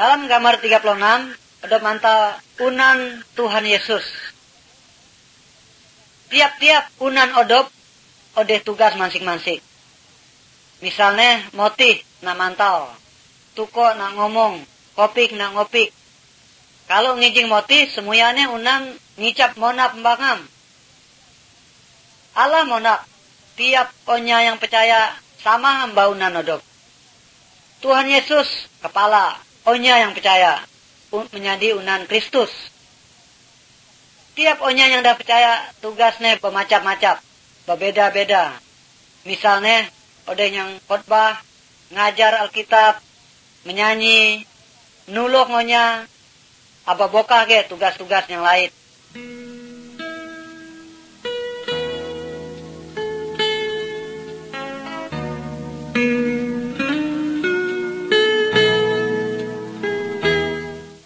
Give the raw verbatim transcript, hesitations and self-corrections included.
Dalam gambar tiga puluh enam, ada manta unan Tuhan Yesus. Tiap-tiap unan odop, ada tugas masing-masing. Misalnya, motih nak mantau, tuko nak ngomong, kopik nak ngopik. Kalau ngijing motih, semuanya unan ngicap mona pembangam. Allah mona, tiap onya yang percaya sama hamba unan odop. Tuhan Yesus, kepala, onya yang percaya, menjadi unan Kristus. Tiap onya yang dah percaya, tugasnya bermacam-macam, berbeda-beda. Misalnya, ada yang khotbah, ngajar Alkitab, menyanyi, nulung onya, apa bokah ke tugas-tugas yang lain.